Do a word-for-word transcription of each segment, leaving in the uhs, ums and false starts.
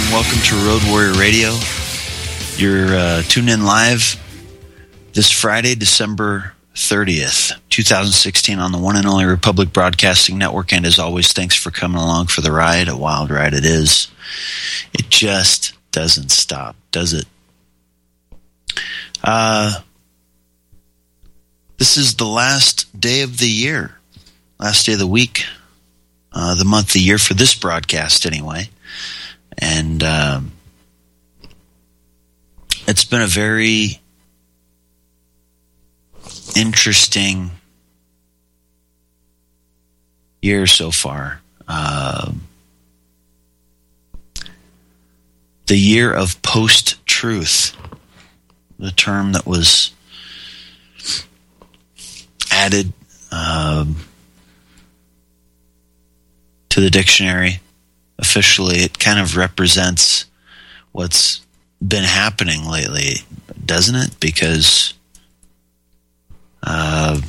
and welcome to Road Warrior Radio. You're uh, tuned in live this Friday, December thirtieth, twenty sixteen on the one and only Republic Broadcasting Network. And as always, thanks for coming along for the ride. A wild ride it is. It just doesn't stop, does it? Uh, this is the last day of the year, last day of the week, uh, the month, the year for this broadcast anyway. And um, it's been a very interesting year so far. Uh, the year of post-truth, the term that was added um, to the dictionary. Officially, it kind of represents what's been happening lately, doesn't it? Because uh,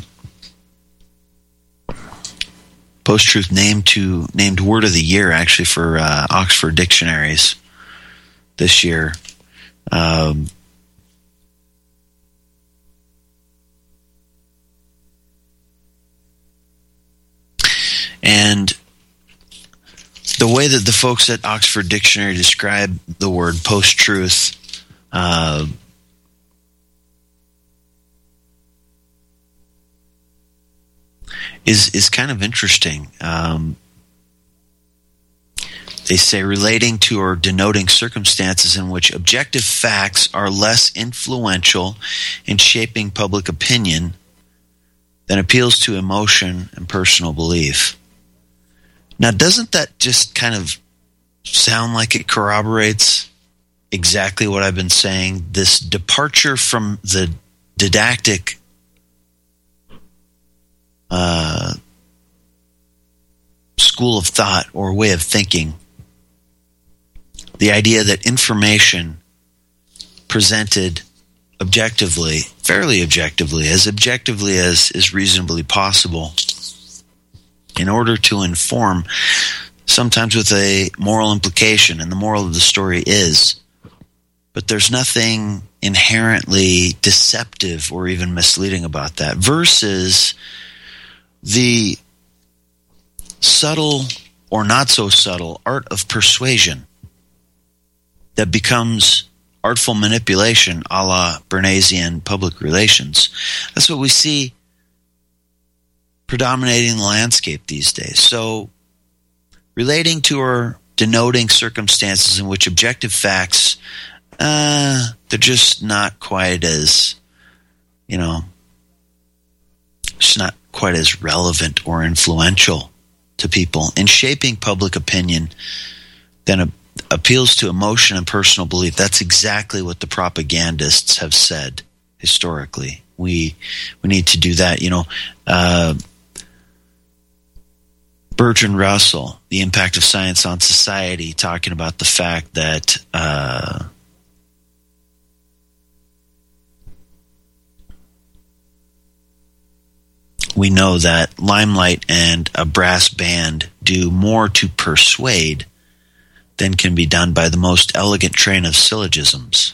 post-truth named to named word of the year actually for uh, Oxford dictionaries this year. Um, and the way that the folks at Oxford Dictionary describe the word post-truth uh, is is kind of interesting. Um, they say relating to or denoting circumstances in which objective facts are less influential in shaping public opinion than appeals to emotion and personal belief. Now, doesn't that just kind of sound like it corroborates exactly what I've been saying? This departure from the didactic uh, school of thought or way of thinking. The idea that information presented objectively, fairly objectively, as objectively as is reasonably possible, in order to inform, sometimes with a moral implication, and the moral of the story is, but there's nothing inherently deceptive or even misleading about that, versus the subtle or not so subtle art of persuasion that becomes artful manipulation a la Bernaysian public relations. That's what we see predominating the landscape these days. So, relating to or denoting circumstances in which objective facts, uh, they're just not quite as, you know, just not quite as relevant or influential to people in shaping public opinion than a, appeals to emotion and personal belief. That's exactly what the propagandists have said historically. We we need to do that, you know. Uh, Bertrand Russell, The Impact of Science on Society, talking about the fact that uh, we know that limelight and a brass band do more to persuade than can be done by the most elegant train of syllogisms.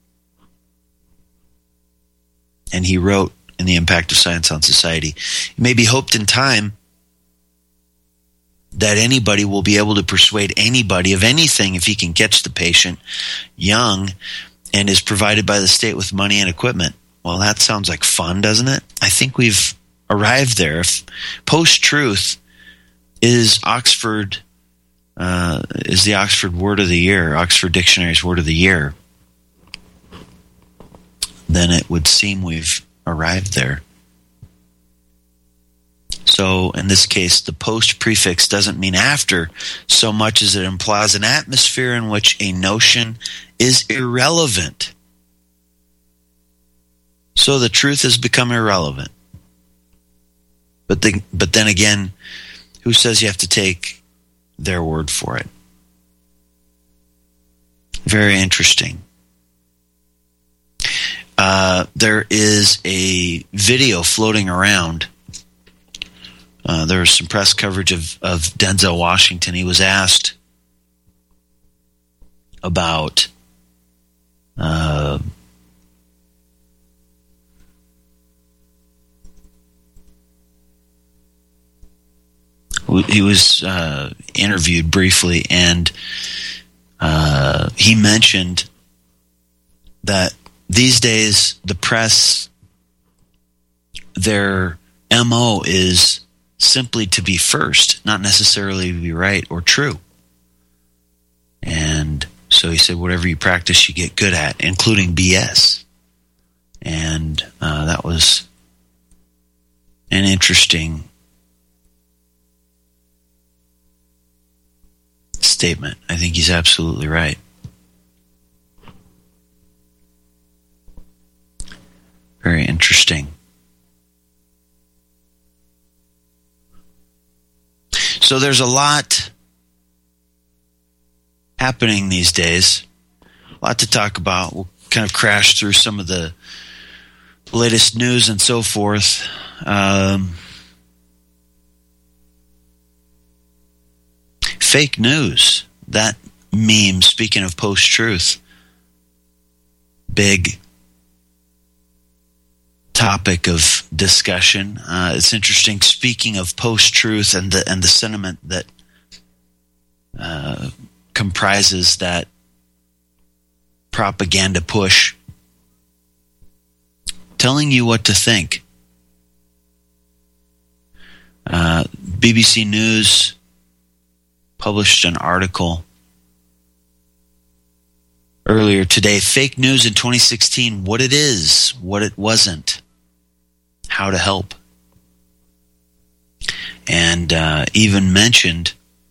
And he wrote in The Impact of Science on Society, it may be hoped in time that anybody will be able to persuade anybody of anything if he can catch the patient young and is provided by the state with money and equipment. Well, that sounds like fun, doesn't it? I think we've arrived there. If post-truth is Oxford, uh, is the Oxford Word of the Year, Oxford Dictionary's Word of the Year, then it would seem we've arrived there. So, in this case, the post prefix doesn't mean after so much as it implies an atmosphere in which a notion is irrelevant. So the truth has become irrelevant. But the, but then again, who says you have to take their word for it? Very interesting. Uh, there is a video floating around. Uh, there was some press coverage of, of Denzel Washington. He was asked about uh, he was uh, interviewed briefly, and uh, he mentioned that these days the press, their M O is simply to be first, not necessarily to be right or true. And so he said, whatever you practice, you get good at, including B S. And uh, that was an interesting statement. I think he's absolutely right. Very interesting. So there's a lot happening these days. A lot to talk about. We'll kind of crash through some of the latest news and so forth. Um, fake news. That meme, speaking of post-truth, big topic of discussion. Uh, it's interesting, speaking of post-truth and the, and the sentiment that uh, comprises that propaganda push, telling you what to think. Uh, B B C News published an article earlier today, Fake News in twenty sixteen, what it is, what it wasn't, how to help. And uh, even mentioned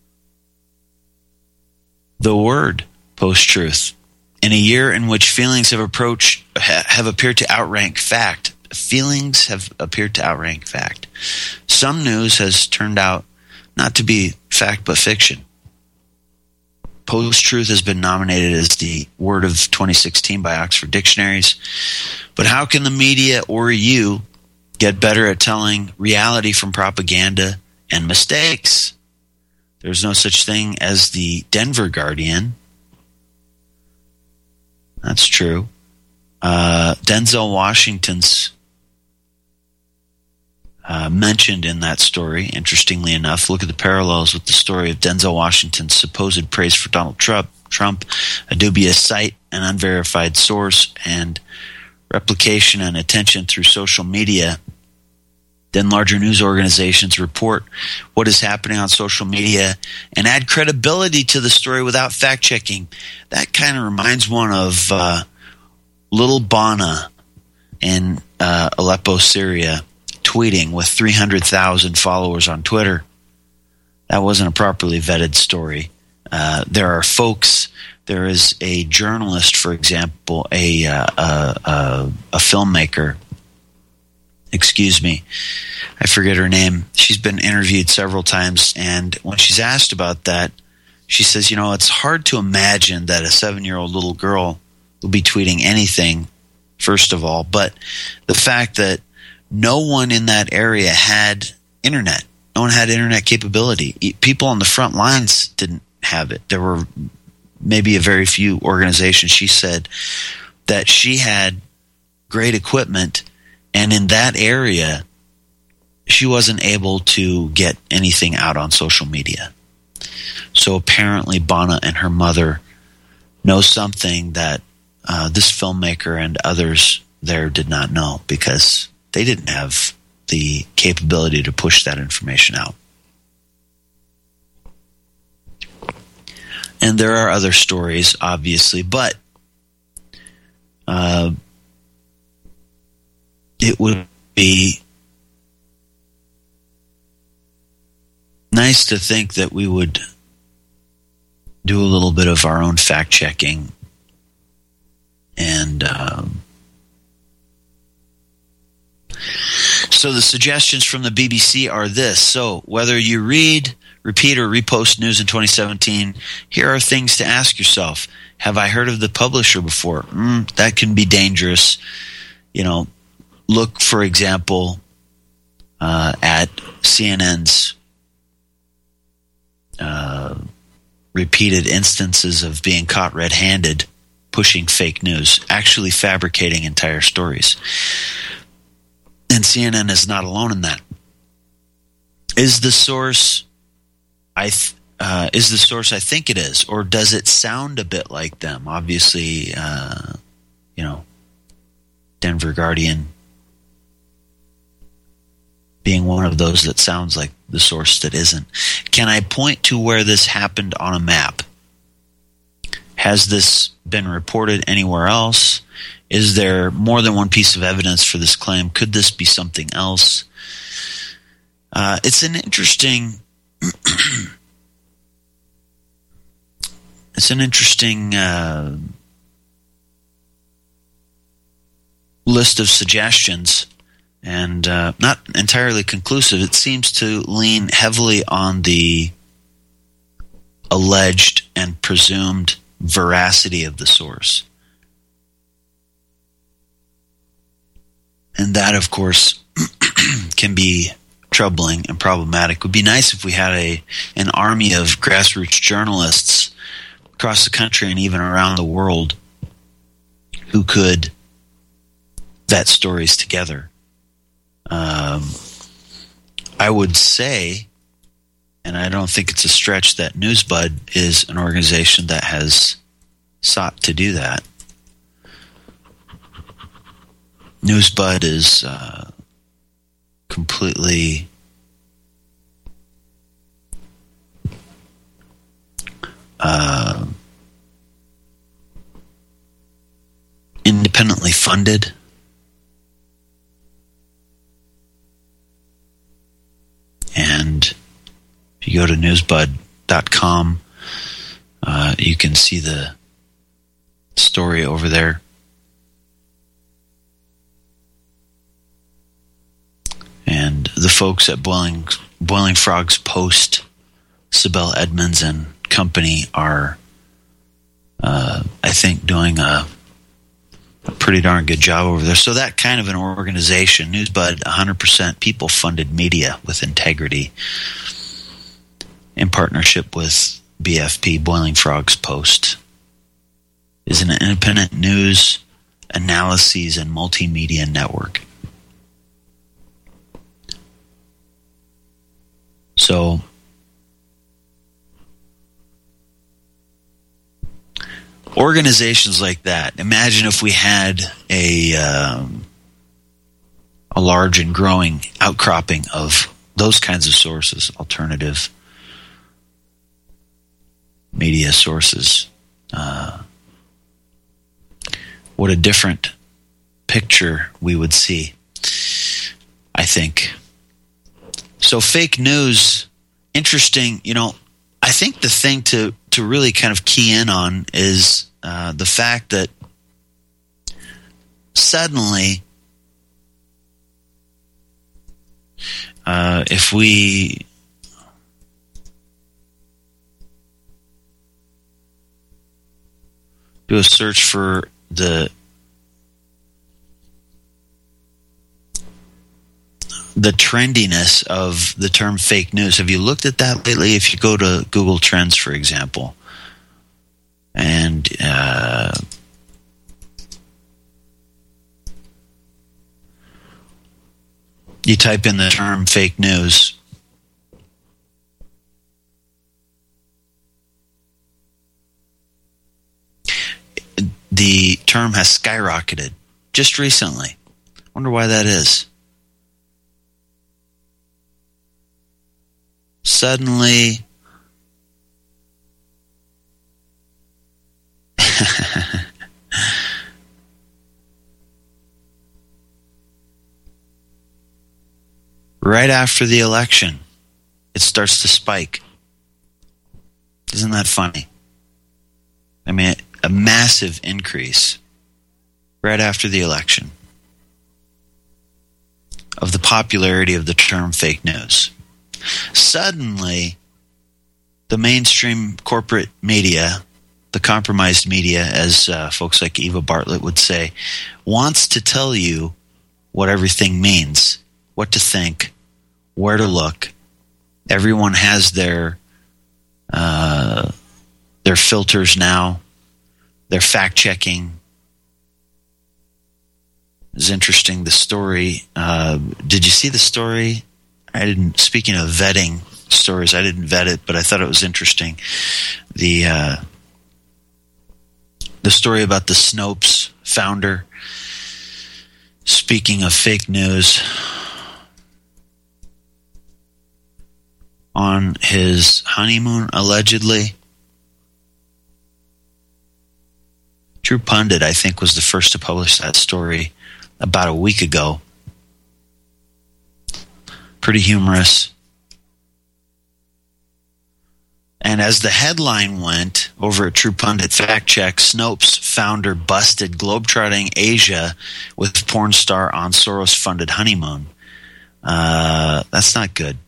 the word post-truth. In a year in which feelings have approached ha, have appeared to outrank fact, feelings have appeared to outrank fact. Some news has turned out not to be fact but fiction. Post-truth has been nominated as the word of twenty sixteen by Oxford Dictionaries. But how can the media or you get better at telling reality from propaganda and mistakes? There's no such thing as the Denver Guardian. That's true. Uh, Denzel Washington's uh, mentioned in that story, interestingly enough. Look at the parallels with the story of Denzel Washington's supposed praise for Donald Trump, Trump, a dubious site, an unverified source, and replication and attention through social media. Then larger news organizations report what is happening on social media and add credibility to the story without fact-checking. That kind of reminds one of uh, little Bana in uh, Aleppo, Syria, tweeting with three hundred thousand followers on Twitter. That wasn't a properly vetted story. Uh, there are folks, there is a journalist, for example, a, uh, a, a, a filmmaker, excuse me, I forget her name. She's been interviewed several times, and when she's asked about that, she says, you know, it's hard to imagine that a seven-year-old little girl will be tweeting anything, first of all, but the fact that no one in that area had internet. No one had internet capability. People on the front lines didn't have it. There were maybe a very few organizations. She said that she had great equipment, and in that area, she wasn't able to get anything out on social media. So apparently Bana and her mother know something that uh, this filmmaker and others there did not know, because they didn't have the capability to push that information out. And there are other stories, obviously, but uh, it would be nice to think that we would do a little bit of our own fact-checking and um, so the suggestions from the B B C are this. So whether you read, repeat, or repost news in twenty seventeen, here are things to ask yourself. Have I heard of the publisher before? Mm, that can be dangerous. You know, look, for example, uh, at C N N's uh, repeated instances of being caught red-handed, pushing fake news, actually fabricating entire stories. And C N N is not alone in that. Is the source I th- uh, is the source I think it is, or does it sound a bit like them? Obviously, uh, you know, Denver Guardian being one of those that sounds like the source that isn't. Can I point to where this happened on a map? Has this been reported anywhere else? Is there more than one piece of evidence for this claim? Could this be something else? Uh, it's an interesting it's an interesting uh, list of suggestions, and uh, not entirely conclusive. It seems to lean heavily on the alleged and presumed veracity of the source. And that, of course, can be troubling and problematic. It would be nice if we had a an army of grassroots journalists across the country and even around the world who could vet stories together. Um, I would say, and I don't think it's a stretch, that NewsBud is an organization that has sought to do that. NewsBud is uh, completely uh, independently funded. And if you go to newsbud dot com, uh, you can see the story over there. And the folks at Boiling Boiling Frogs Post, Sibel Edmonds and company, are, uh, I think, doing a, a pretty darn good job over there. So that kind of an organization, NewsBud, one hundred percent people-funded media with integrity, in partnership with B F P, Boiling Frogs Post, is an independent news, analyses, and multimedia network. So, organizations like that. Imagine if we had a um, a large and growing outcropping of those kinds of sources, alternative media sources. Uh, what a different picture we would see, I think. So fake news, interesting. You know, I think the thing to, to really kind of key in on is uh, the fact that suddenly, uh, if we do a search for the the trendiness of the term fake news. Have you looked at that lately? If you go to Google Trends, for example, and uh, you type in the term fake news, the term has skyrocketed just recently. Wonder why that is. Suddenly, right after the election, it starts to spike. Isn't that funny? I mean, a massive increase right after the election of the popularity of the term fake news. Suddenly, the mainstream corporate media, the compromised media, as uh, folks like Eva Bartlett would say, wants to tell you what everything means, what to think, where to look. Everyone has their uh, their filters now. They're fact-checking. It's interesting, the story. Uh, did you see the story? I didn't. Speaking of vetting stories, I didn't vet it, but I thought it was interesting. The uh, the story about the Snopes founder. Speaking of fake news, on his honeymoon, allegedly. True Pundit, I think, was the first to publish that story about a week ago. Pretty humorous. And as the headline went over at True Pundit Fact Check, Snopes founder busted globetrotting Asia with porn star on Soros-funded honeymoon. Uh, that's not good.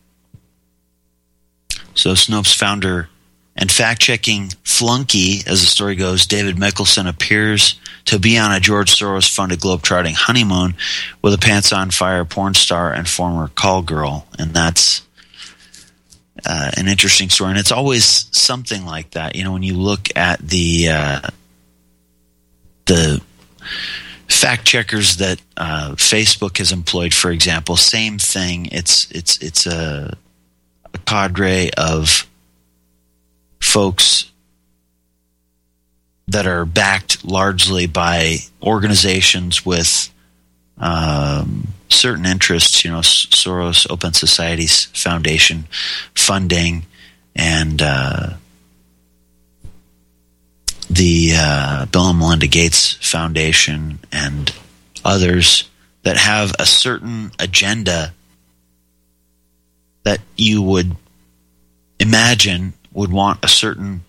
So Snopes founder and fact-checking flunky, as the story goes, David Mickelson appears to be on a George Soros-funded globetrotting honeymoon with a pants-on-fire porn star and former call girl. And that's uh, an interesting story. And it's always something like that. You know, when you look at the uh, the fact-checkers that uh, Facebook has employed, for example, same thing. It's it's it's a, a cadre of folks that are backed largely by organizations with um, certain interests, you know, Soros Open Societies Foundation funding, and uh, the uh, Bill and Melinda Gates Foundation, and others that have a certain agenda that you would imagine would want a certain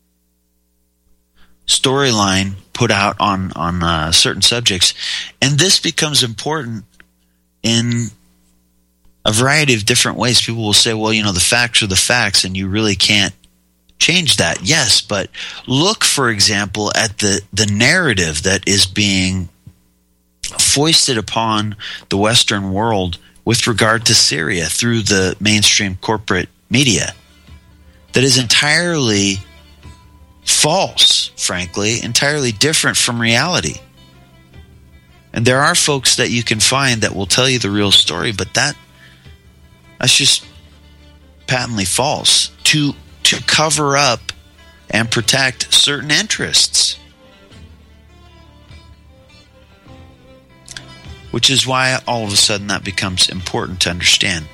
storyline put out on on uh, certain subjects, and this becomes important in a variety of different ways. People will say, well, you know, the facts are the facts, and you really can't change that. Yes, but look, for example, at the, the narrative that is being foisted upon the Western world with regard to Syria through the mainstream corporate media. That is entirely false, frankly, entirely different from reality. And there are folks that you can find that will tell you the real story, but that that's just patently false to to cover up and protect certain interests. Which is why all of a sudden that becomes important to understand.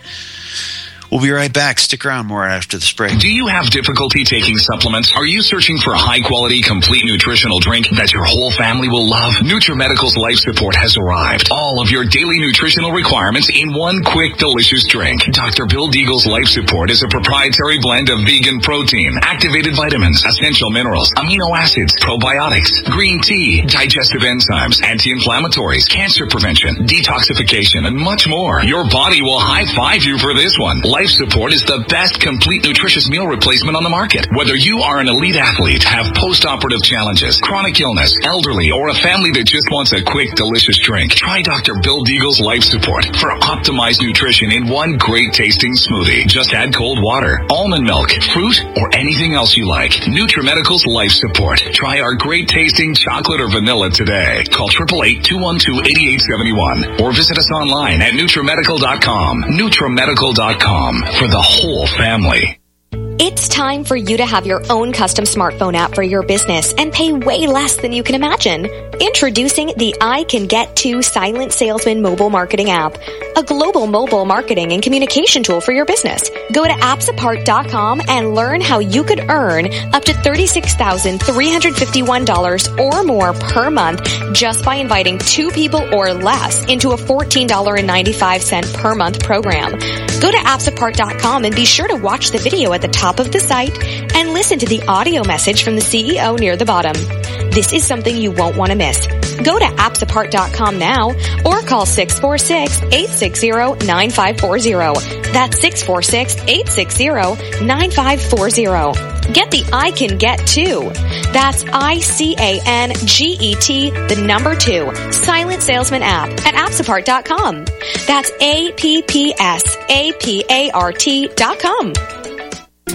We'll be right back. Stick around, more after this break. Do you have difficulty taking supplements? Are you searching for a high-quality, complete nutritional drink that your whole family will love? NutriMedical's Life Support has arrived. All of your daily nutritional requirements in one quick, delicious drink. Doctor Bill Deagle's Life Support is a proprietary blend of vegan protein, activated vitamins, essential minerals, amino acids, probiotics, green tea, digestive enzymes, anti-inflammatories, cancer prevention, detoxification, and much more. Your body will high-five you for this one. Life Support is the best complete nutritious meal replacement on the market. Whether you are an elite athlete, have post-operative challenges, chronic illness, elderly, or a family that just wants a quick, delicious drink, try Doctor Bill Deagle's Life Support for optimized nutrition in one great tasting smoothie. Just add cold water, almond milk, fruit, or anything else you like. NutriMedical's Life Support. Try our great tasting chocolate or vanilla today. Call eight eight eight, two one two, eight eight seven one or visit us online at NutriMedical dot com. NutriMedical dot com. For the whole family. It's time for you to have your own custom smartphone app for your business and pay way less than you can imagine. Introducing the I Can Get To Silent Salesman mobile marketing app, a global mobile marketing and communication tool for your business. Go to apps apart dot com and learn how you could earn up to thirty-six thousand three hundred fifty-one dollars or more per month just by inviting two people or less into a fourteen dollars and ninety-five cents per month program. Go to apps apart dot com and be sure to watch the video at the top of the site and listen to the audio message from the C E O near the bottom. This is something you won't want to miss. Go to apps apart dot com now or call six four six, eight six zero, nine five four zero. That's six four six, eight six zero, nine five four zero. Get the I Can Get To. That's I C A N G E T, the number two, Silent Salesman app at apps apart dot com. That's A P P S A P A R T dot com.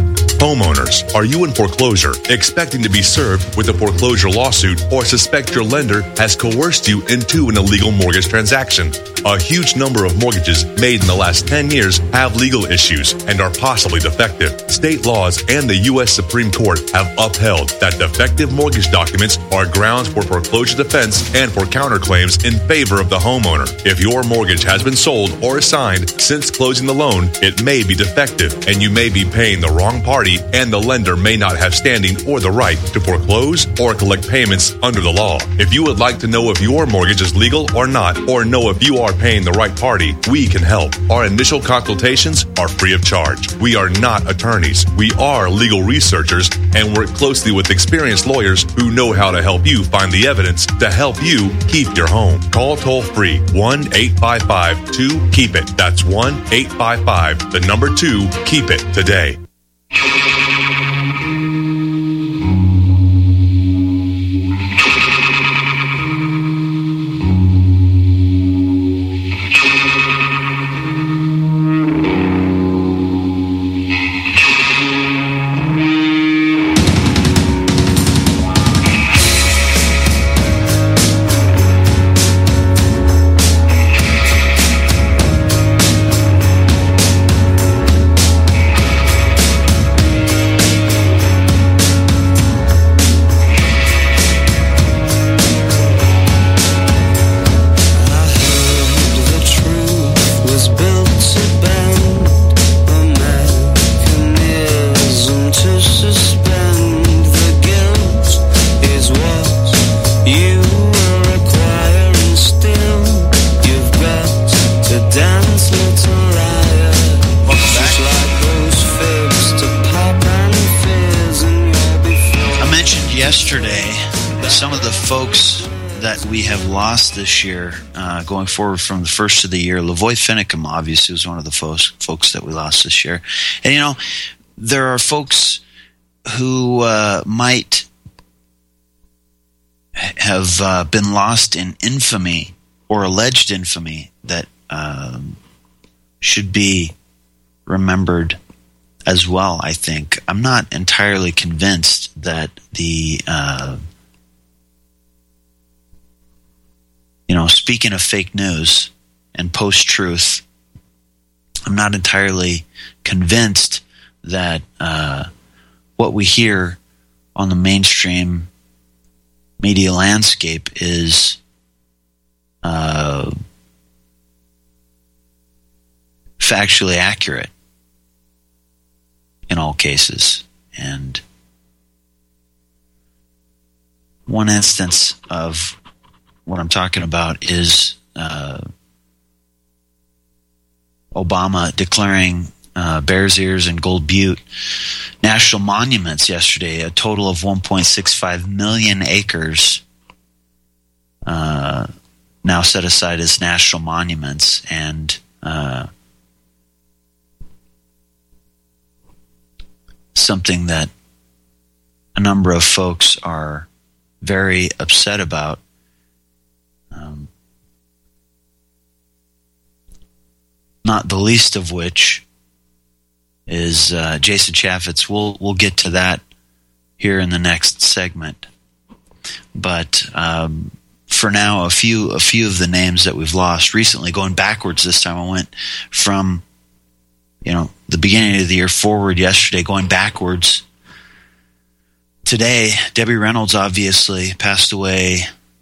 Homeowners, are you in foreclosure, expecting to be served with a foreclosure lawsuit, or suspect your lender has coerced you into an illegal mortgage transaction? A huge number of mortgages made in the last ten years have legal issues and are possibly defective. State laws and the U S Supreme Court have upheld that defective mortgage documents are grounds for foreclosure defense and for counterclaims in favor of the homeowner. If your mortgage has been sold or assigned since closing the loan, it may be defective and you may be paying the wrong party, and the lender may not have standing or the right to foreclose or collect payments under the law. If you would like to know if your mortgage is legal or not, or know if you are paying the right party, we can help. Our initial consultations are free of charge. We are not attorneys. We are legal researchers and work closely with experienced lawyers who know how to help you find the evidence to help you keep your home. Call toll free one eight five five two keep it. That's one eight five five, the number two, keep it today. This year, uh, going forward from the first of the year, Lavoy Finicum obviously was one of the folks, folks that we lost this year. And, you know, there are folks who uh, might have uh, been lost in infamy or alleged infamy that um, should be remembered as well, I think. I'm not entirely convinced that the... Uh, You know, speaking of fake news and post-truth, I'm not entirely convinced that uh, what we hear on the mainstream media landscape is uh, factually accurate in all cases. And one instance of what I'm talking about is uh, Obama declaring uh, Bears Ears and Gold Butte national monuments yesterday, a total of one point six five million acres uh, now set aside as national monuments. And uh, something that a number of folks are very upset about. Um, not the least of which is uh, Jason Chaffetz. We'll we'll get to that here in the next segment. But um, for now, a few a few of the names that we've lost recently. Going backwards this time, I went from you know the beginning of the year forward. Yesterday, going backwards. Today, Debbie Reynolds obviously passed away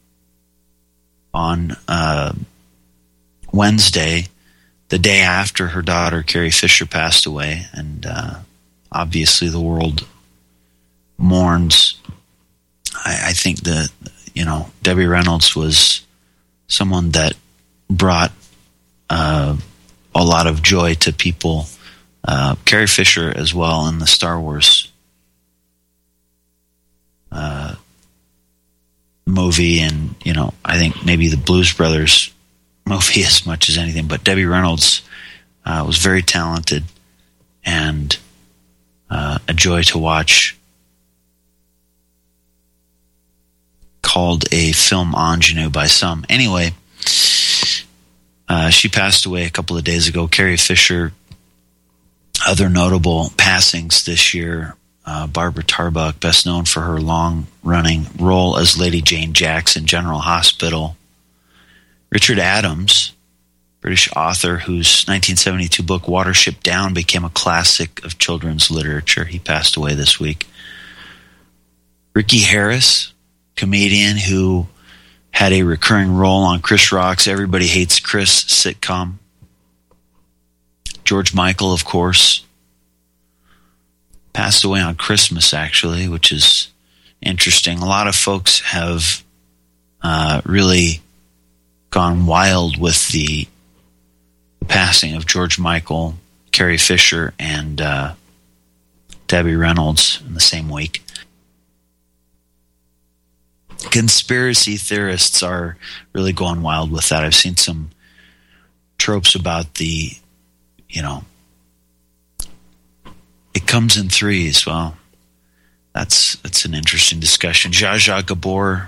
on uh, Wednesday, the day after her daughter Carrie Fisher passed away, and uh, obviously the world mourns. I, I think that you know Debbie Reynolds was someone that brought uh, a lot of joy to people. Uh, Carrie Fisher as well in the Star Wars uh, movie, and you know I think maybe the Blues Brothers movie as much as anything. But Debbie Reynolds uh, was very talented and uh, a joy to watch. Called a film ingenue by some. Anyway, uh, she passed away a couple of days ago. Carrie Fisher other notable passings this year, uh, Barbara Tarbuck, best known for her long-running role as Lady Jane Jackson General Hospital. Richard Adams, British author whose nineteen seventy-two book Watership Down became a classic of children's literature. He passed away this week. Ricky Harris, comedian who had a recurring role on Chris Rock's Everybody Hates Chris sitcom. George Michael, of course, passed away on Christmas, actually, which is interesting. A lot of folks have uh, really gone wild with the, the passing of George Michael, Carrie Fisher, and uh, Debbie Reynolds in the same week. Conspiracy theorists are really going wild with that. I've seen some tropes about the, you know, it comes in threes. Well, that's that's an interesting discussion. Zsa Zsa Gabor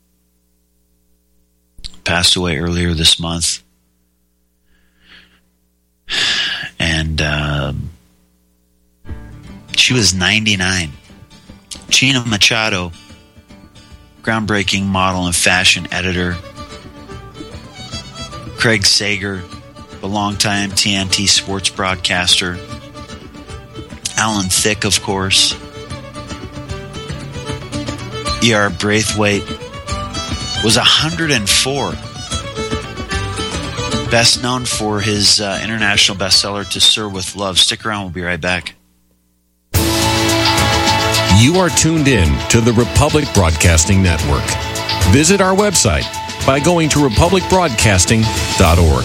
passed away earlier this month. And um, she was ninety-nine. Gina Machado, groundbreaking model and fashion editor. Craig Sager, the longtime T N T sports broadcaster. Alan Thicke, of course. E R Braithwaite was one hundred four. Best known for his uh, international bestseller, To Sir With Love. Stick around, we'll be right back. You are tuned in to the Republic Broadcasting Network. Visit our website by going to republic broadcasting dot org.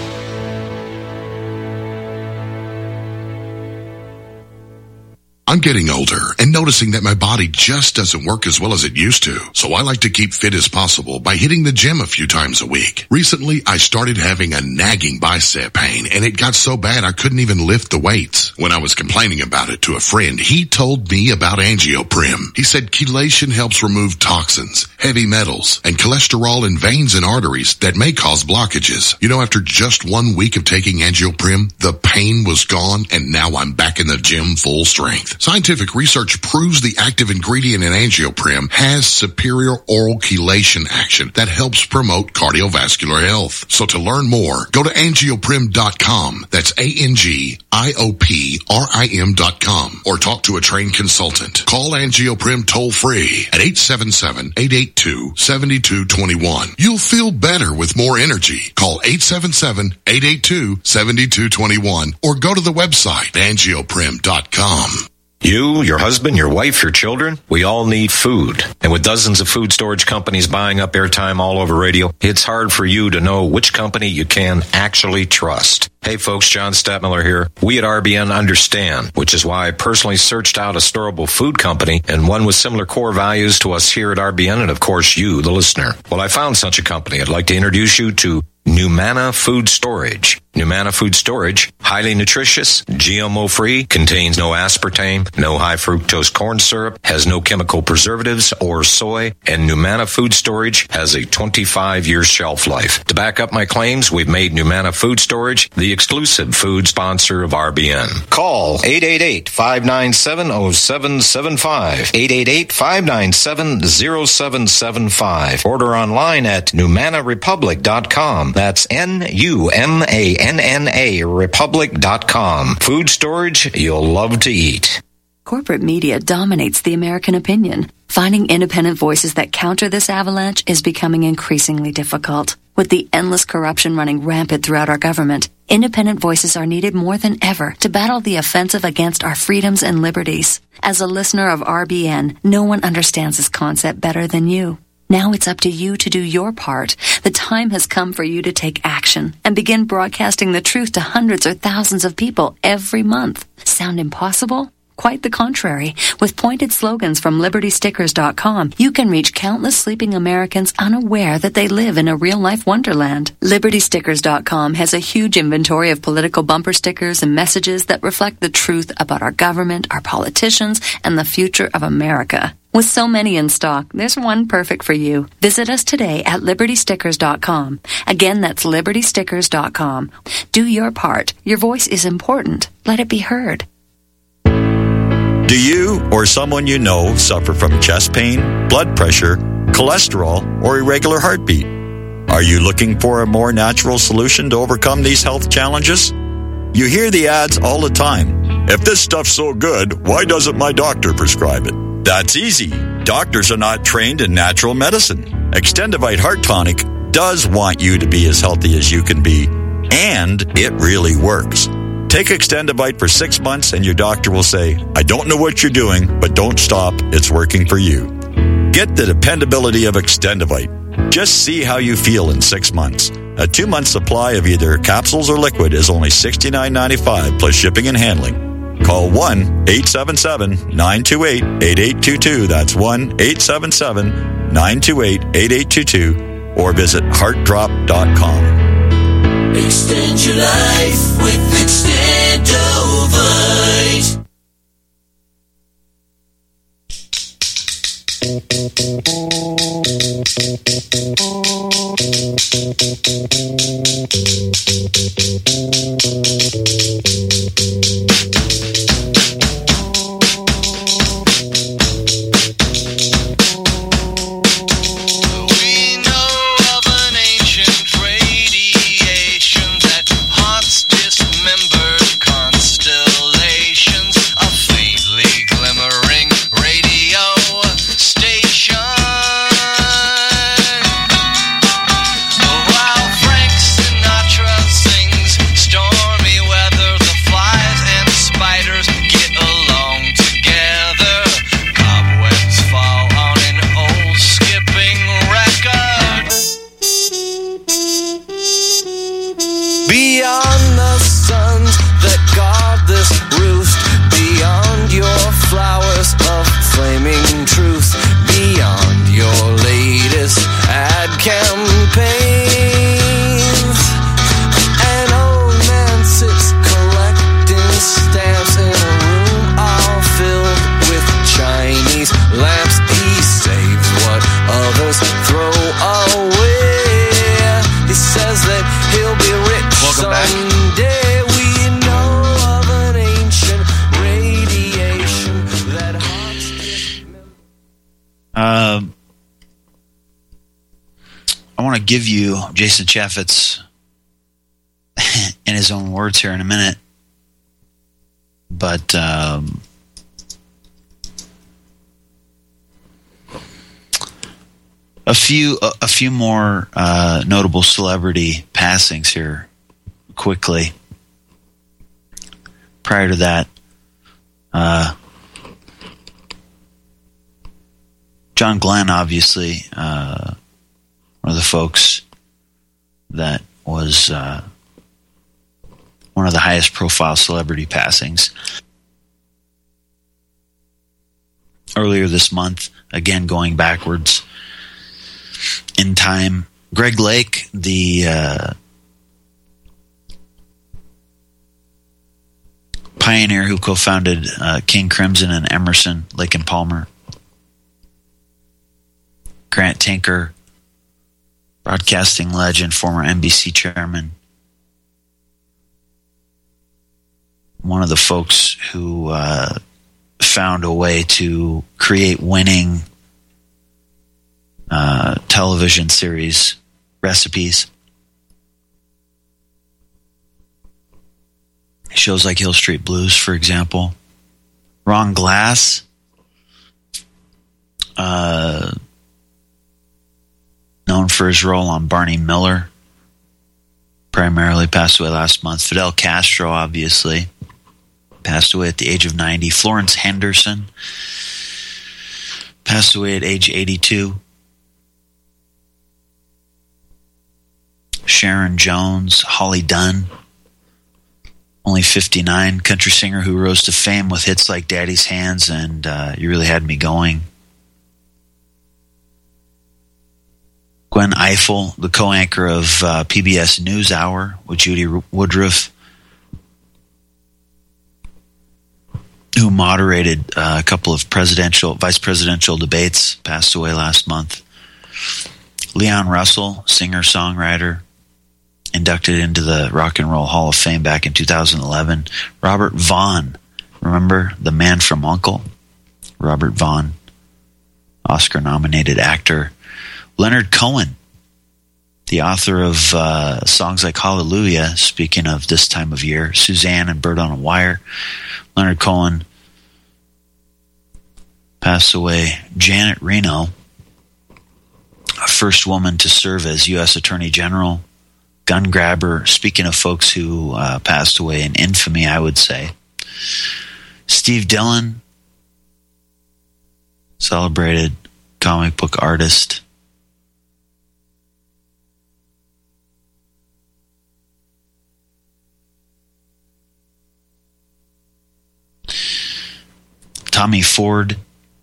I'm getting older and noticing that my body just doesn't work as well as it used to. So I like to keep fit as possible by hitting the gym a few times a week. Recently, I started having a nagging bicep pain, and it got so bad I couldn't even lift the weights. When I was complaining about it to a friend, he told me about Angioprim. He said chelation helps remove toxins, heavy metals, and cholesterol in veins and arteries that may cause blockages. You know, after just one week of taking Angioprim, the pain was gone, and now I'm back in the gym full strength. Scientific research proves the active ingredient in Angioprim has superior oral chelation action that helps promote cardiovascular health. So to learn more, go to angioprim dot com. That's A N G I O P R I M dot com. Or talk to a trained consultant. Call Angioprim toll free at eight seven seven, eight eight two, seven two two one. You'll feel better with more energy. Call eight seven seven, eight eight two, seven two two one or go to the website angioprim dot com. You, your husband, your wife, your children, we all need food. And with dozens of food storage companies buying up airtime all over radio, it's hard for you to know which company you can actually trust. Hey folks, John Stadtmiller here. We at R B N understand, which is why I personally searched out a storable food company and one with similar core values to us here at R B N and of course you, the listener. Well, I found such a company. I'd like to introduce you to Numana Food Storage. Numana Food Storage, highly nutritious, G M O-free, contains no aspartame, no high fructose corn syrup, has no chemical preservatives or soy, and Numana Food Storage has a twenty-five year shelf life. To back up my claims, we've made Numana Food Storage the exclusive food sponsor of R B N. Call eight eight eight, five nine seven, zero seven seven five, eight eight eight, five nine seven, zero seven seven five. Order online at numana republic dot com. That's N U M A N N A republic dot com. Food storage you'll love to eat. Corporate media dominates the American opinion. Finding independent voices that counter this avalanche is becoming increasingly difficult. With the endless corruption running rampant throughout our government, independent voices are needed more than ever to battle the offensive against our freedoms and liberties. As a listener of R B N, no one understands this concept better than you. Now it's up to you to do your part. The time has come for you to take action and begin broadcasting the truth to hundreds or thousands of people every month. Sound impossible? Quite the contrary. With pointed slogans from Liberty Stickers dot com, you can reach countless sleeping Americans unaware that they live in a real-life wonderland. Liberty Stickers dot com has a huge inventory of political bumper stickers and messages that reflect the truth about our government, our politicians, and the future of America. With so many in stock, there's one perfect for you. Visit us today at Liberty Stickers dot com. Again, that's Liberty Stickers dot com. Do your part. Your voice is important. Let it be heard. Do you or someone you know suffer from chest pain, blood pressure, cholesterol, or irregular heartbeat? Are you looking for a more natural solution to overcome these health challenges? You hear the ads all the time. If this stuff's so good, why doesn't my doctor prescribe it? That's easy. Doctors are not trained in natural medicine. Extendivite Heart Tonic does want you to be as healthy as you can be, and it really works. Take Extendivite for six months and your doctor will say, I don't know what you're doing, but don't stop. It's working for you. Get the dependability of Extendivite. Just see how you feel in six months. A two-month supply of either capsules or liquid is only sixty-nine ninety-five plus shipping and handling. Call one eight seven seven, nine two eight, eight eight two two. That's one eight seven seven, nine two eight, eight eight two two. Or visit heart drop dot com. Extend your life with Extendovite. Give you Jason Chaffetz in his own words here in a minute, but um, a few a, a few more uh, notable celebrity passings here quickly. Prior to that, uh, John Glenn, obviously. Uh, One of the folks that was uh, one of the highest profile celebrity passings. Earlier this month, again going backwards in time, Greg Lake, the uh, pioneer who co-founded uh, King Crimson and Emerson, Lake and Palmer. Grant Tinker, broadcasting legend, former N B C chairman. One of the folks who uh, found a way to create winning uh, television series recipes. Shows like Hill Street Blues, for example. Ron Glass, uh, known for his role on Barney Miller, primarily passed away last month. Fidel Castro, obviously, passed away at the age of ninety. Florence Henderson passed away at age eighty-two. Sharon Jones, Holly Dunn, only fifty-nine, country singer who rose to fame with hits like Daddy's Hands and uh, You Really Had Me Going. Gwen Ifill, the co-anchor of uh, P B S NewsHour with Judy Woodruff, who moderated uh, a couple of presidential, vice presidential debates, passed away last month. Leon Russell, singer-songwriter, inducted into the Rock and Roll Hall of Fame back in two thousand eleven. Robert Vaughn, remember the man from Uncle? Robert Vaughn, Oscar-nominated actor. Leonard Cohen, the author of uh, songs like Hallelujah, speaking of this time of year, Suzanne and Bird on a Wire. Leonard Cohen passed away. Janet Reno, first woman to serve as U S Attorney General. Gun grabber, speaking of folks who uh, passed away in infamy, I would say. Steve Dillon, celebrated comic book artist. Tommy Ford,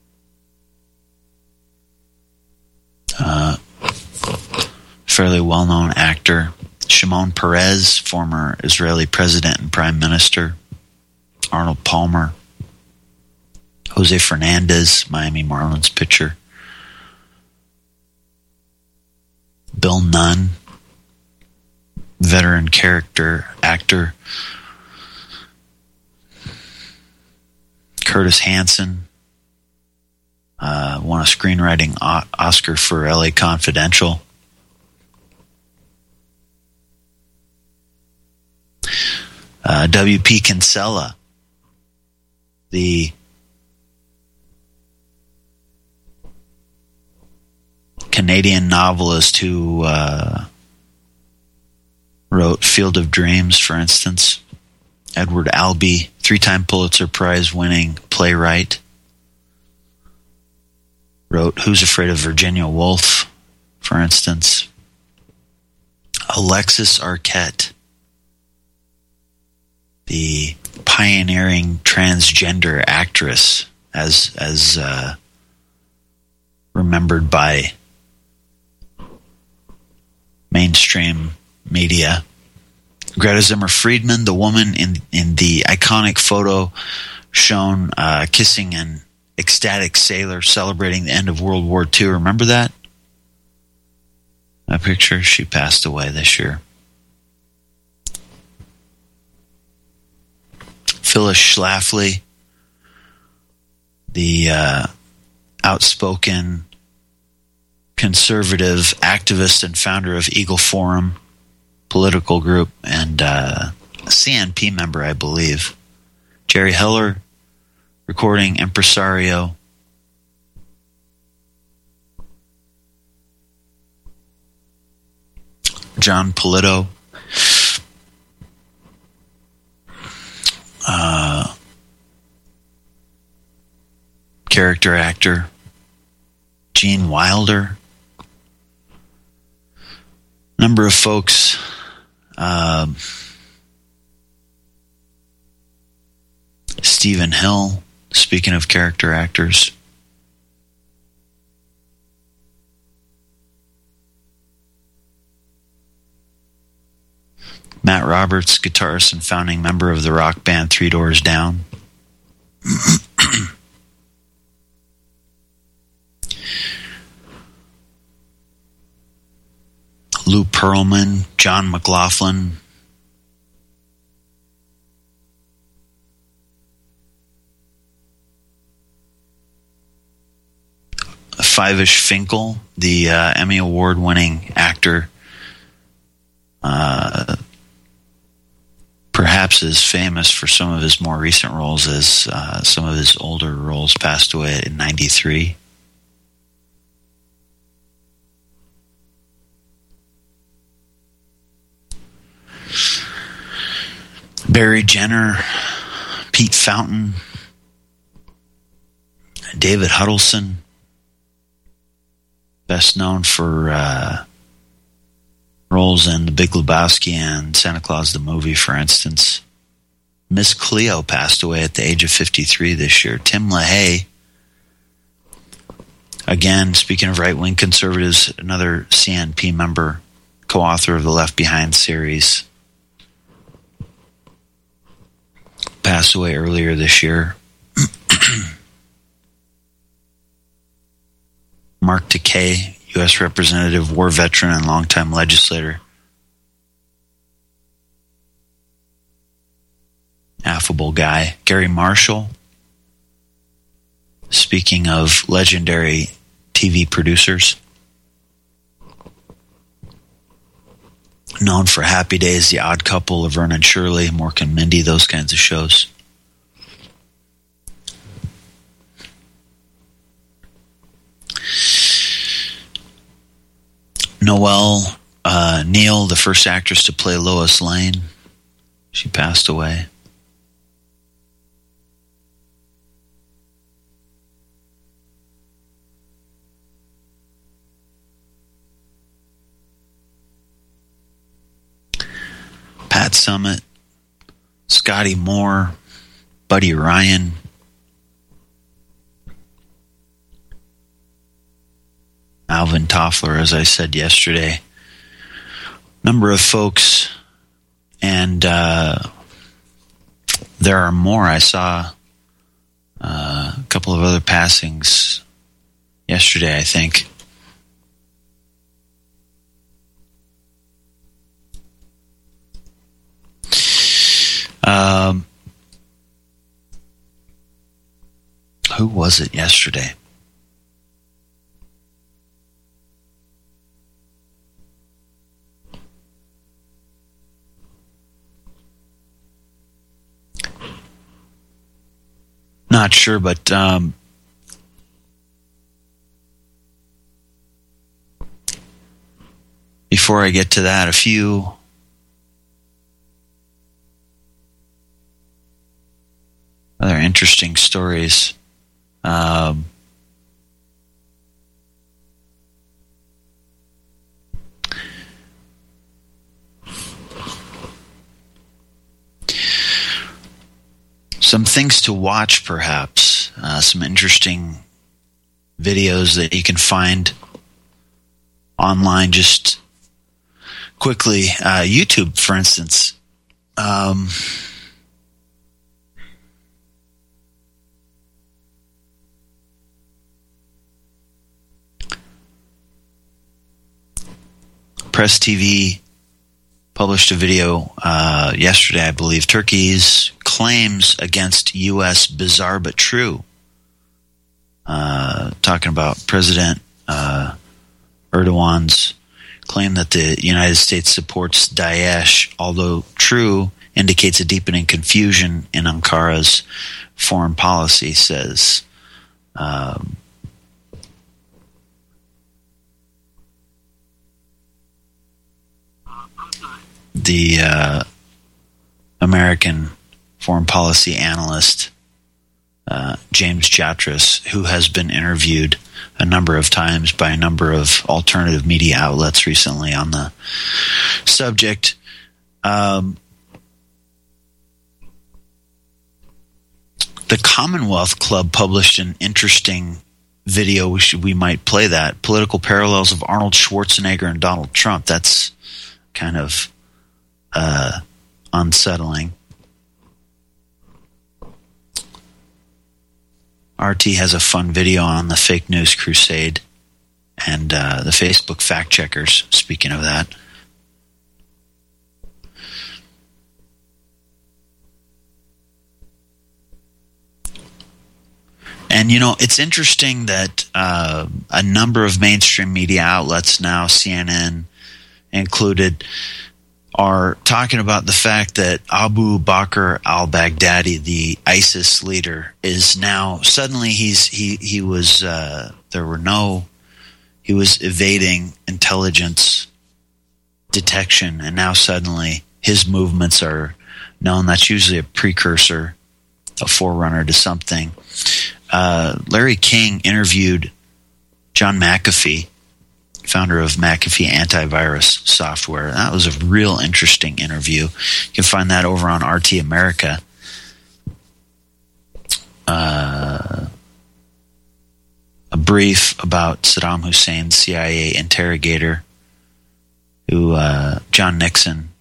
uh, fairly well-known actor. Shimon Peres, former Israeli president and prime minister. Arnold Palmer. Jose Fernandez, Miami Marlins pitcher. Bill Nunn, veteran character actor. Curtis Hanson uh, won a screenwriting o- Oscar for L A Confidential. Uh, W P Kinsella, the Canadian novelist who uh, wrote Field of Dreams, for instance. Edward Albee, three-time Pulitzer Prize-winning playwright, wrote Who's Afraid of Virginia Woolf, for instance. Alexis Arquette, the pioneering transgender actress, as as uh, remembered by mainstream media. Greta Zimmer Friedman, the woman in in the iconic photo shown uh, kissing an ecstatic sailor celebrating the end of World War Two. Remember that? That picture? She passed away this year. Phyllis Schlafly, the uh, outspoken conservative activist and founder of Eagle Forum political group and uh, C N P member, I believe. Jerry Heller, recording impresario. John Polito, uh, character actor. Gene Wilder. Number of folks. Um, Stephen Hill, speaking of character actors. Matt Roberts, guitarist and founding member of the rock band Three Doors Down. Lou Pearlman, John McLaughlin, Five-ish Finkel, the uh, Emmy Award-winning actor, uh, perhaps is famous for some of his more recent roles as uh, some of his older roles, passed away in ninety-three. Barry Jenner, Pete Fountain, David Huddleston, best known for uh, roles in The Big Lebowski and Santa Claus the Movie, for instance. Miss Cleo passed away at the age of fifty-three this year. Tim LaHaye, again, speaking of right-wing conservatives, another C N P member, co-author of the Left Behind series, passed away earlier this year. Mark Takei, U S representative, war veteran, and longtime legislator. Affable guy. Gary Marshall, speaking of legendary T V producers, known for Happy Days, The Odd Couple, Laverne and Shirley, Mork and Mindy, those kinds of shows. Noelle uh, Neal, the first actress to play Lois Lane, she passed away. Pat Summitt, Scotty Moore, Buddy Ryan, Alvin Toffler, as I said yesterday. Number of folks, and uh, there are more. I saw uh, a couple of other passings yesterday, I think. Um, who was it yesterday? Not sure, but um, before I get to that, a few other interesting stories. Um, some things to watch, perhaps. Uh, some interesting videos that you can find online just quickly. Uh, YouTube, for instance. Um, Press T V published a video uh, yesterday, I believe. Turkey's claims against U S bizarre but true. Uh, talking about President uh, Erdogan's claim that the United States supports Daesh, although true, indicates a deepening confusion in Ankara's foreign policy, says. Um, the uh, American foreign policy analyst uh, James Chatras, who has been interviewed a number of times by a number of alternative media outlets recently on the subject. Um, the Commonwealth Club published an interesting video. We should, we might play that. Political parallels of Arnold Schwarzenegger and Donald Trump. That's kind of uh, unsettling. R T has a fun video on the fake news crusade and uh, the Facebook fact checkers, speaking of that. And, you know, it's interesting that uh, a number of mainstream media outlets now, C N N included, are talking about the fact that Abu Bakr al-Baghdadi, the ISIS leader, is now suddenly he's he he was uh, there were no he was evading intelligence detection, and now suddenly his movements are known. That's usually a precursor, a forerunner to something. Uh, Larry King interviewed John McAfee, founder of McAfee Antivirus Software. That was a real interesting interview. You can find that over on R T America. uh, a brief about Saddam Hussein's C I A interrogator, who uh, John Nixon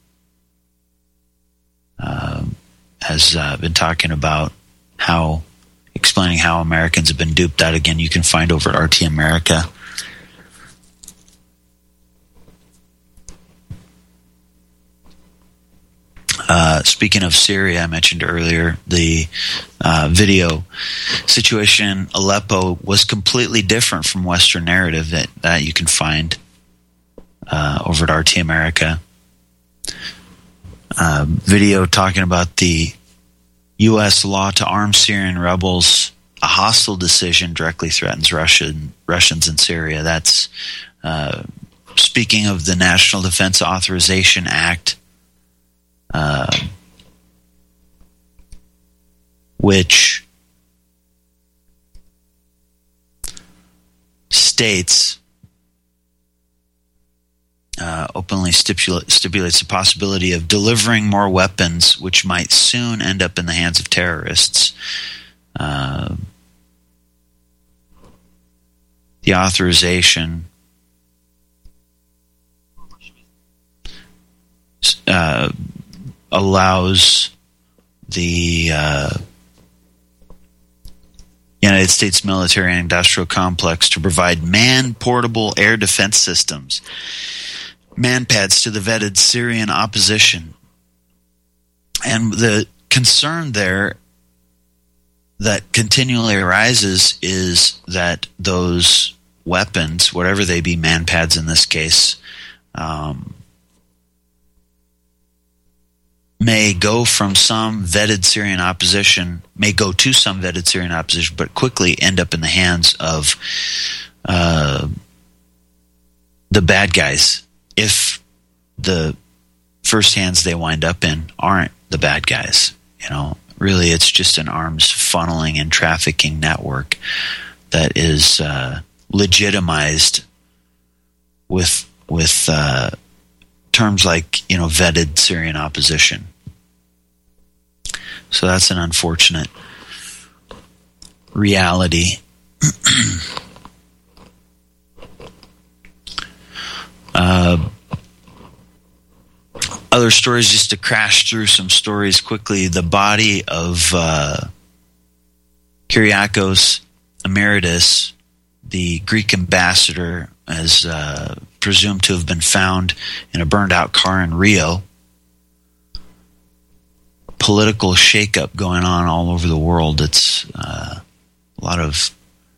uh, has uh, been talking about how, explaining how Americans have been duped. That again, you can find over at R T America. Uh, speaking of Syria, I mentioned earlier, the uh, video situation in Aleppo was completely different from Western narrative that, that you can find uh, over at R T America. Uh, video talking about the U S law to arm Syrian rebels. A hostile decision directly threatens Russian Russians in Syria. That's uh, speaking of the National Defense Authorization Act, Uh, which states, uh, openly stipula- stipulates the possibility of delivering more weapons, which might soon end up in the hands of terrorists. Uh, the authorization uh, allows the uh, United States military and industrial complex to provide man-portable air defense systems, man-pads to the vetted Syrian opposition. And the concern there that continually arises is that those weapons, whatever they be, man-pads in this case, um, may go from some vetted Syrian opposition, may go to some vetted Syrian opposition, but quickly end up in the hands of uh, the bad guys if the first hands they wind up in aren't the bad guys. You know, really it's just an arms funneling and trafficking network that is uh, legitimized with with uh, terms like, you know, vetted Syrian opposition. So that's an unfortunate reality. uh, other stories, just to crash through some stories quickly. The body of uh, Kyriakos Emeritus, the Greek ambassador, is uh, presumed to have been found in a burned-out car in Rio. Political shakeup going on all over the world. It's uh, a lot of.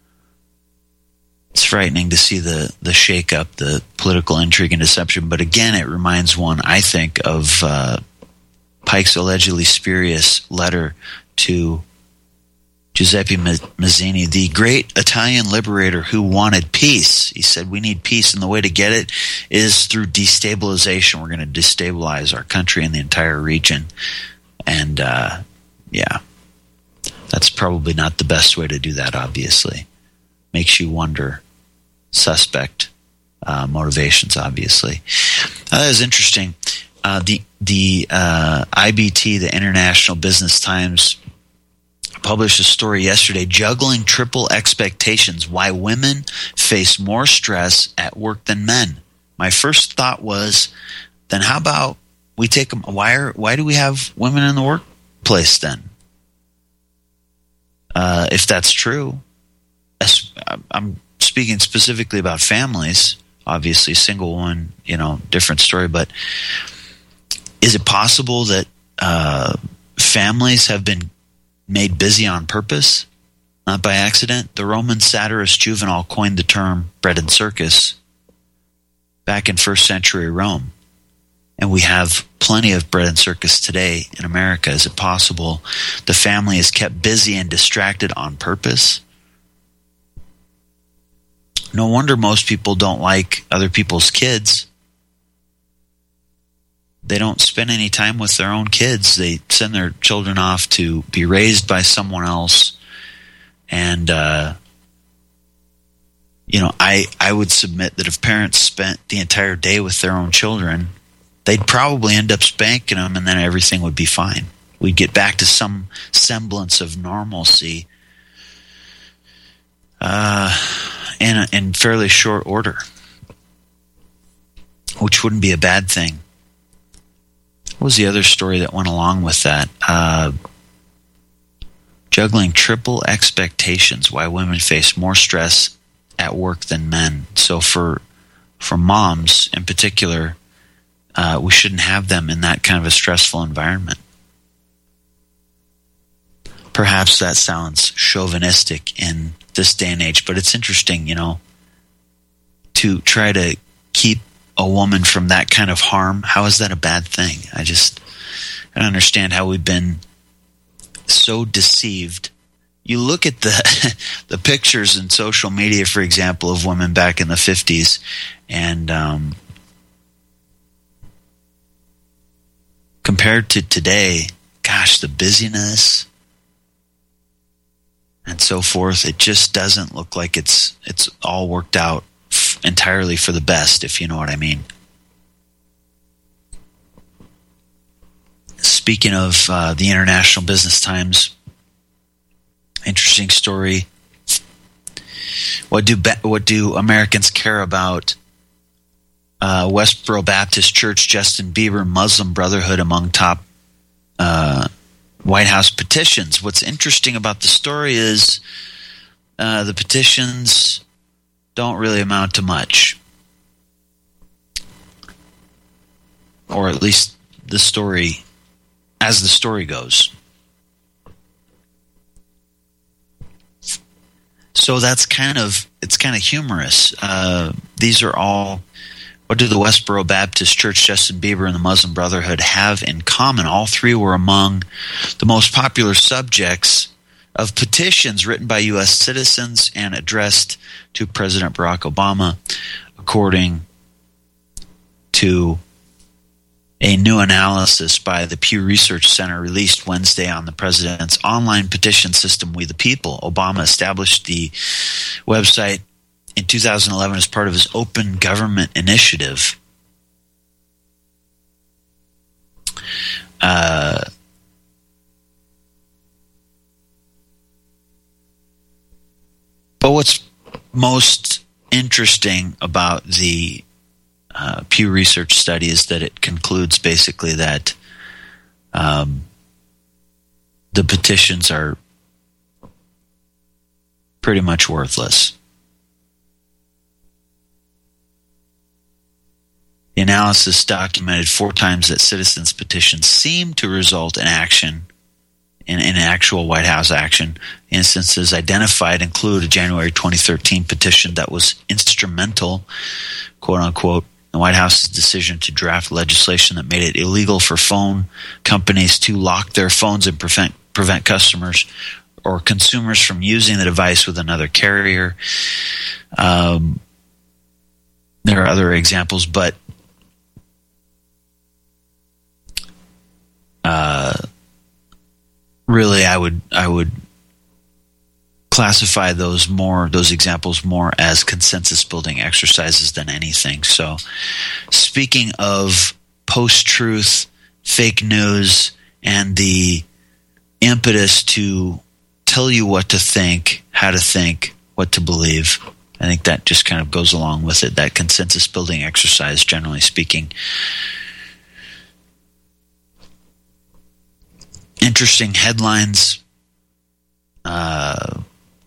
It's frightening to see the the shakeup, the political intrigue and deception. But again, it reminds one, I think, of uh, Pike's allegedly spurious letter to Giuseppe Mazzini, the great Italian liberator who wanted peace. He said, we need peace, and the way to get it is through destabilization. We're going to destabilize our country and the entire region. And, uh, yeah, that's probably not the best way to do that, obviously. Makes you wonder. Suspect uh, motivations, obviously. Uh, that is interesting. Uh, the the uh, I B T, the International Business Times, published a story yesterday, Juggling Triple Expectations, Why Women Face More Stress at Work Than Men. My first thought was, then how about we take them, why are, why do we have women in the workplace then? Uh, if that's true, I'm speaking specifically about families, obviously single woman, you know, different story, but is it possible that uh, families have been made busy on purpose, not by accident? The Roman satirist Juvenal coined the term bread and circus back in first century Rome. And we have plenty of bread and circus today in America. Is it possible the family is kept busy and distracted on purpose? No wonder most people don't like other people's kids. They don't spend any time with their own kids. They send their children off to be raised by someone else. And, uh, you know, I, I would submit that if parents spent the entire day with their own children, they'd probably end up spanking them, and then everything would be fine. We'd get back to some semblance of normalcy uh, in, in fairly short order, which wouldn't be a bad thing. What was the other story that went along with that? Uh, juggling triple expectations, why women face more stress at work than men. So for for moms in particular, uh, we shouldn't have them in that kind of a stressful environment. Perhaps that sounds chauvinistic in this day and age, but it's interesting, you know, to try to keep a woman from that kind of harm. How is that a bad thing? I just I don't understand how we've been so deceived. You look at the the pictures in social media, for example, of women back in the fifties, and um, compared to today, gosh, the busyness and so forth, it just doesn't look like it's it's all worked out f- entirely for the best, if you know what I mean. Speaking of uh, the International Business Times, interesting story. What do what do Americans care about? Uh, Westboro Baptist Church, Justin Bieber, Muslim Brotherhood among top uh, White House petitions. What's interesting about the story is uh, the petitions don't really amount to much, or at least the story, as the story goes. So that's kind of, it's kind of humorous. Uh, these are all, what do the Westboro Baptist Church, Justin Bieber, and the Muslim Brotherhood have in common? All three were among the most popular subjects of petitions written by U S citizens and addressed to President Barack Obama, according to a new analysis by the Pew Research Center released Wednesday on the president's online petition system, We the People. Obama established the website in two thousand eleven as part of his Open Government Initiative. Uh, but what's most interesting about the Uh, Pew Research study is that it concludes basically that um, the petitions are pretty much worthless. The analysis documented four times that citizens' petitions seem to result in action, in, in actual White House action. Instances identified include a January twenty thirteen petition that was instrumental, quote unquote, the White House's decision to draft legislation that made it illegal for phone companies to lock their phones and prevent prevent customers or consumers from using the device with another carrier. Um, there are other examples, but uh, really, I would I would classify those more those examples more as consensus building exercises than anything. So, speaking of post-truth, fake news, and the impetus to tell you what to think, how to think, what to believe, I think that just kind of goes along with it, that consensus building exercise, generally speaking. Interesting headlines. Uh,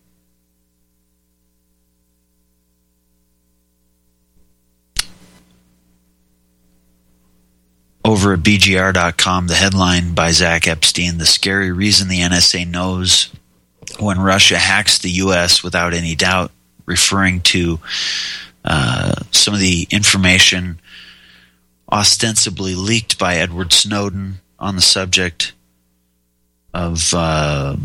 Over at B G R dot com, the headline by Zach Epstein, the scary reason the N S A knows when Russia hacks the U S without any doubt, referring to uh, some of the information ostensibly leaked by Edward Snowden on the subject of uh,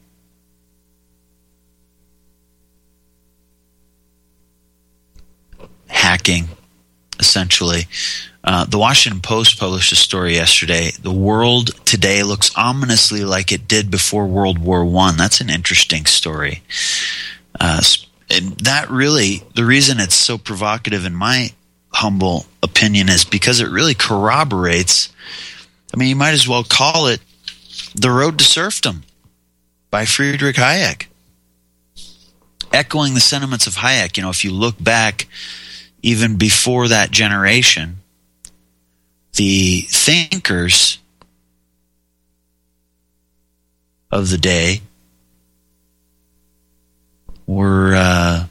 hacking, essentially. Uh, the Washington Post published a story yesterday. The world today looks ominously like it did before World War One. That's an interesting story. Uh, and that really, the reason it's so provocative in my humble opinion is because it really corroborates, I mean, you might as well call it The Road to Serfdom by Friedrich Hayek. echoing the sentiments of Hayek. You know, if you look back even before that generation, the thinkers of the day were uh,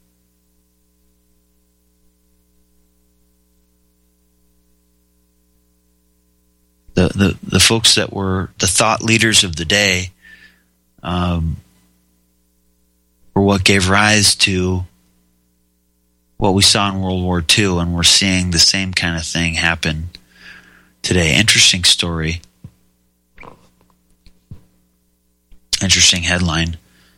the, the the folks that were the thought leaders of the day um, were what gave rise to what we saw in World War Two, and we're seeing the same kind of thing happen today. Interesting story. Interesting headline.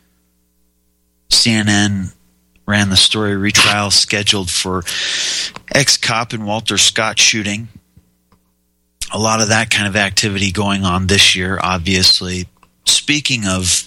C N N ran the story, retrial scheduled for ex-cop and Walter Scott shooting. A lot of that kind of activity going on this year, obviously. Speaking of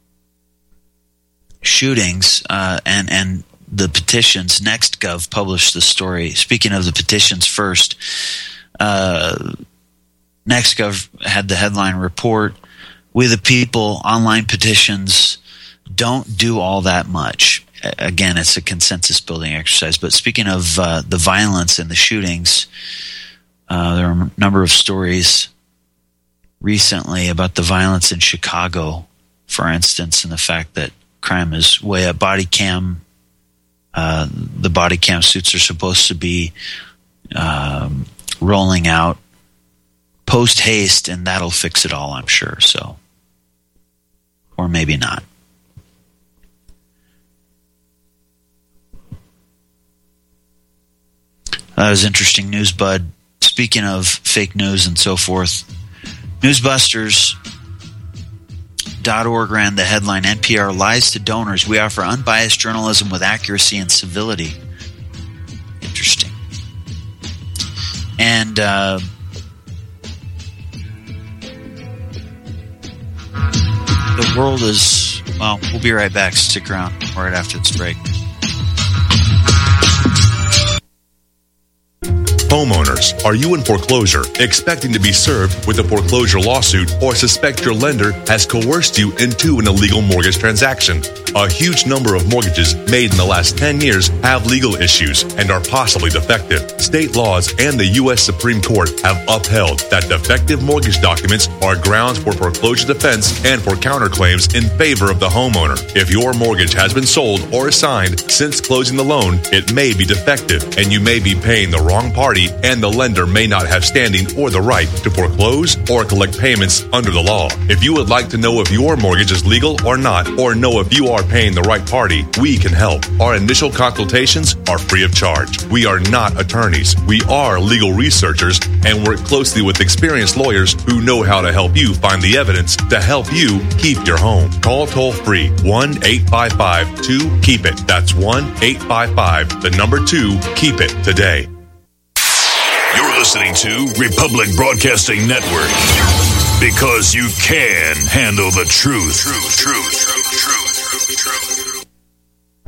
shootings uh, and, and the petitions, NextGov published the story. Speaking of the petitions first, uh, NextGov had the headline report, "We the People, online petitions don't do all that much." Again, it's a consensus building exercise. But speaking of uh, the violence and the shootings, uh, there are a number of stories recently about the violence in Chicago, for instance, and the fact that crime is way up. Body cam, uh, the body cam suits are supposed to be um, rolling out post haste, and that'll fix it all, I'm sure. So, or maybe not. That was interesting news, bud. Speaking of fake news and so forth, Newsbusters dot org ran the headline, "N P R lies to donors. We offer unbiased journalism with accuracy and civility." Interesting. And uh, the world is, well, we'll be right back. Stick around right after this break. Homeowners, are you in foreclosure, expecting to be served with a foreclosure lawsuit, or suspect your lender has coerced you into an illegal mortgage transaction? A huge number of mortgages made in the last ten years have legal issues and are possibly defective. State laws and the U S Supreme Court have upheld that defective mortgage documents are grounds for foreclosure defense and for counterclaims in favor of the homeowner. If your mortgage has been sold or assigned since closing the loan, it may be defective, and you may be paying the wrong party, and the lender may not have standing or the right to foreclose or collect payments under the law. If you would like to know if your mortgage is legal or not, or know if you are paying the right party, we can help. Our initial consultations are free of charge. We are not attorneys. We are legal researchers and work closely with experienced lawyers who know how to help you find the evidence to help you keep your home. Call toll free one eight five five two keep it. That's one eight five five, the number two, keep it today. You're listening to Republic Broadcasting Network, because you can handle the truth. Truth, truth, truth.